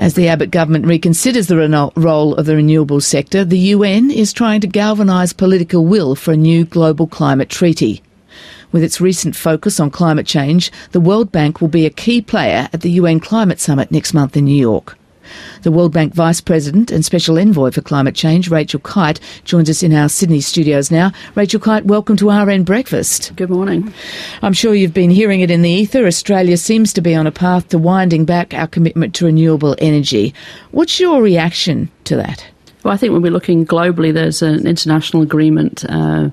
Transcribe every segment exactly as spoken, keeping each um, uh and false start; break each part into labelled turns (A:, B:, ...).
A: As the Abbott government reconsiders the reno- role of the renewables sector, the U N is trying to galvanise political will for a new global climate treaty. With its recent focus on climate change, the World Bank will be a key player at the U N Climate Summit next month in New York. The World Bank Vice President and Special Envoy for Climate Change, Rachel Kyte, joins us in our Sydney studios now. Rachel Kyte, welcome to R N Breakfast.
B: Good morning.
A: I'm sure you've been hearing it in the ether. Australia seems to be on a path to winding back our commitment to renewable energy. What's your reaction to that?
B: Well, I think when we're looking globally, there's an international agreement uh,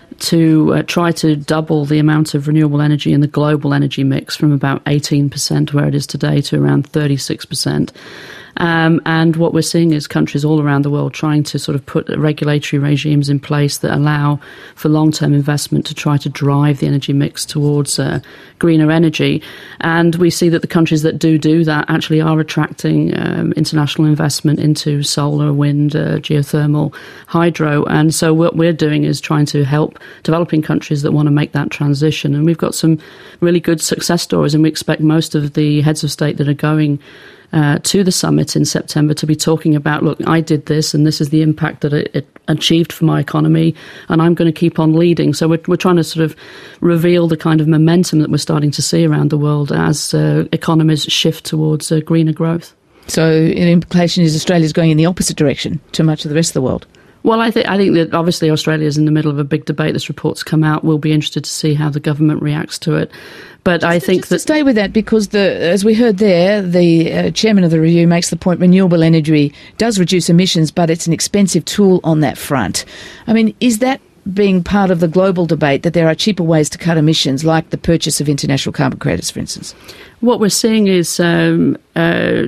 B: to uh, try to double the amount of renewable energy in the global energy mix from about eighteen percent where it is today to around thirty-six percent. Um, and what we're seeing is countries all around the world trying to sort of put regulatory regimes in place that allow for long-term investment to try to drive the energy mix towards uh, greener energy. And we see that the countries that do do that actually are attracting um, international investment into solar, wind, uh, geothermal, hydro. And so what we're doing is trying to help developing countries that want to make that transition. And we've got some really good success stories, and we expect most of the heads of state that are going Uh, to the summit in September to be talking about, look, I did this and this is the impact that it, it achieved for my economy, and I'm going to keep on leading. So we're, we're trying to sort of reveal the kind of momentum that we're starting to see around the world as uh, economies shift towards uh, greener growth.
A: So an implication is Australia's going in the opposite direction to much of the rest of the world.
B: Well, I think I think that obviously Australia is in the middle of a big debate. This report's come out. We'll be interested to see how the government reacts to it. But
A: just
B: I think
A: just
B: that
A: to stay with that, because the as we heard there, the uh, chairman of the review makes the point: renewable energy does reduce emissions, but it's an expensive tool on that front. I mean, is that being part of the global debate that there are cheaper ways to cut emissions, like the purchase of international carbon credits, for instance?
B: What we're seeing is um, uh,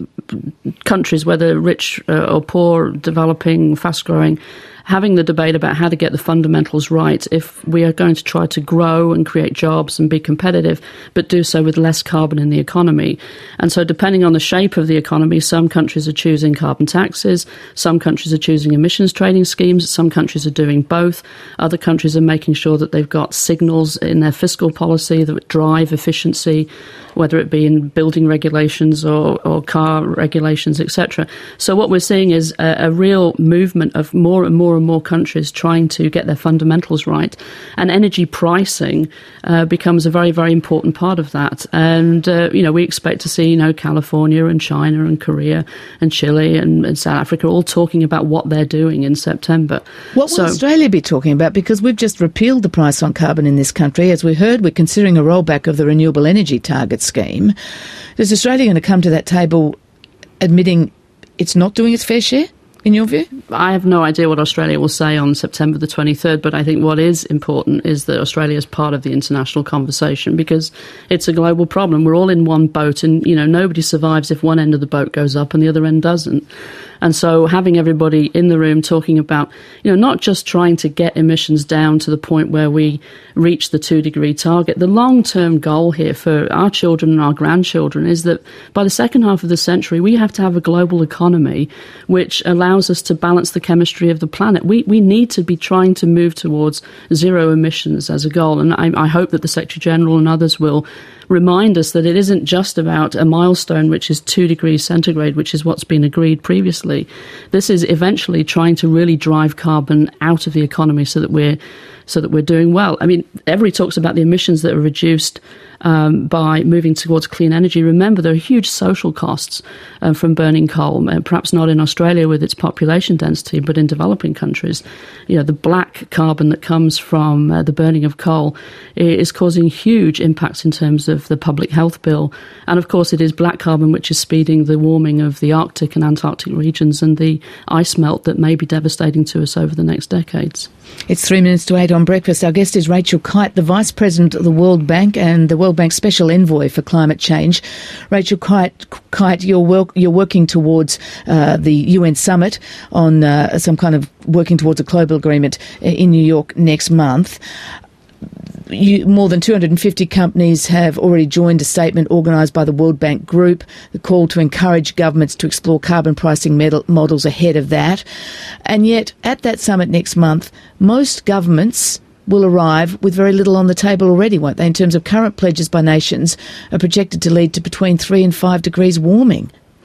B: countries, whether rich uh, or poor, developing, fast-growing, having the debate about how to get the fundamentals right if we are going to try to grow and create jobs and be competitive, but do so with less carbon in the economy. And so depending on the shape of the economy, some countries are choosing carbon taxes, some countries are choosing emissions trading schemes, some countries are doing both. Other countries are making sure that they've got signals in their fiscal policy that drive efficiency, whether it be in building regulations or, or car regulations, et cetera. So what we're seeing is a, a real movement of more and more and more countries trying to get their fundamentals right. And energy pricing uh, becomes a very, very important part of that. And, uh, you know, we expect to see, you know, California and China and Korea and Chile and, and South Africa all talking about what they're doing in September.
A: What will so, Australia be talking about? Because we've just repealed the price on carbon in this country. As we heard, we're considering a rollback of the renewable energy target scheme. Is Australia going to come to that table admitting it's not doing its fair share, in your view?
B: I have no idea what Australia will say on September the twenty-third, but I think what is important is that Australia is part of the international conversation because it's a global problem. We're all in one boat, and, you know, nobody survives if one end of the boat goes up and the other end doesn't. And so having everybody in the room talking about, you know, not just trying to get emissions down to the point where we reach the two-degree target. The long-term goal here for our children and our grandchildren is that by the second half of the century, we have to have a global economy which allows us to balance the chemistry of the planet. We we need to be trying to move towards zero emissions as a goal. And I, I hope that the Secretary-General and others will remind us that it isn't just about a milestone, which is two degrees centigrade, which is what's been agreed previously. This is eventually trying to really drive carbon out of the economy so that we're so that we're doing well. I mean, everybody talks about the emissions that are reduced um, by moving towards clean energy. Remember, there are huge social costs uh, from burning coal, uh, perhaps not in Australia with its population density, but in developing countries. You know, the black carbon that comes from uh, the burning of coal is causing huge impacts in terms of the public health bill. And of course, it is black carbon which is speeding the warming of the Arctic and Antarctic regions and the ice melt that may be devastating to us over the next decades.
A: It's three minutes to eight on Breakfast. Our guest is Rachel Kyte, the Vice President of the World Bank and the World Bank Special Envoy for Climate Change. Rachel Kyte, Kyte you're, wel- you're working towards uh, the U N Summit on uh, some kind of working towards a global agreement in New York next month. You, more than two hundred fifty companies have already joined a statement organised by the World Bank Group, the call to encourage governments to explore carbon pricing models ahead of that. And yet, at that summit next month, most governments will arrive with very little on the table already, won't they, in terms of current pledges by nations are projected to lead to between three and five degrees warming.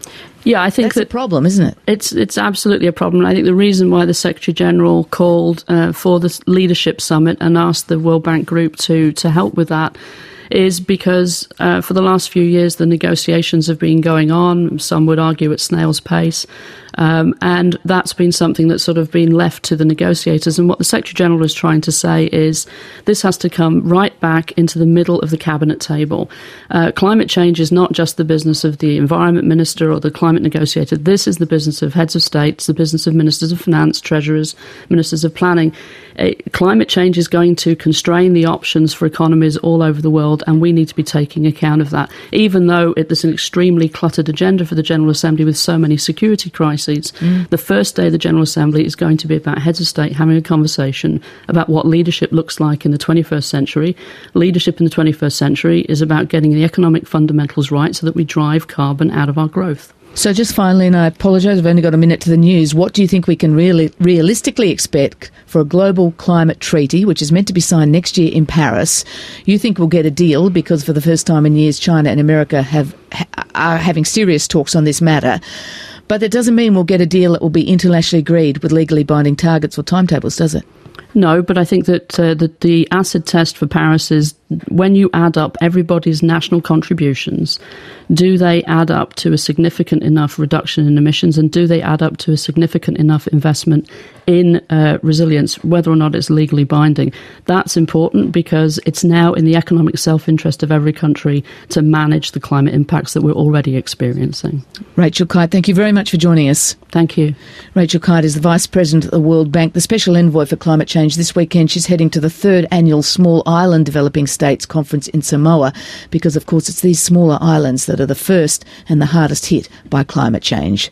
B: Yeah, I think
A: that's
B: that
A: a problem, isn't it?
B: It's it's absolutely a problem. I think the reason why the Secretary General called uh, for the leadership summit and asked the World Bank Group to to help with that is because uh, for the last few years the negotiations have been going on. Some would argue at snail's pace. Um, and that's been something that's sort of been left to the negotiators. And what the Secretary General is trying to say is this has to come right back into the middle of the cabinet table. Uh, climate change is not just the business of the Environment Minister or the climate negotiator. This is the business of heads of states, the business of ministers of finance, treasurers, ministers of planning. Uh, climate change is going to constrain the options for economies all over the world, and we need to be taking account of that. Even though it, there's an extremely cluttered agenda for the General Assembly with so many security crises, Mm. the first day of the General Assembly is going to be about heads of state having a conversation about what leadership looks like in the twenty-first century. Leadership in the twenty-first century is about getting the economic fundamentals right so that we drive carbon out of our growth.
A: So just finally, and I apologise, I've only got a minute to the news, what do you think we can really realistically expect for a global climate treaty, which is meant to be signed next year in Paris? You think we'll get a deal because for the first time in years China and America have are having serious talks on this matter. But that doesn't mean we'll get a deal that will be internationally agreed with legally binding targets or timetables, does it?
B: No, but I think that uh, the, the acid test for Paris is when you add up everybody's national contributions, do they add up to a significant enough reduction in emissions, and do they add up to a significant enough investment in uh, resilience, whether or not it's legally binding? That's important because it's now in the economic self-interest of every country to manage the climate impacts that we're already experiencing.
A: Rachel Kyte, thank you very much for joining us.
B: Thank you.
A: Rachel Kyte is the Vice President of the World Bank, the Special Envoy for Climate Change. This weekend she's heading to the third annual Small Island Developing States Conference in Samoa because, of course, it's these smaller islands that are the first and the hardest hit by climate change.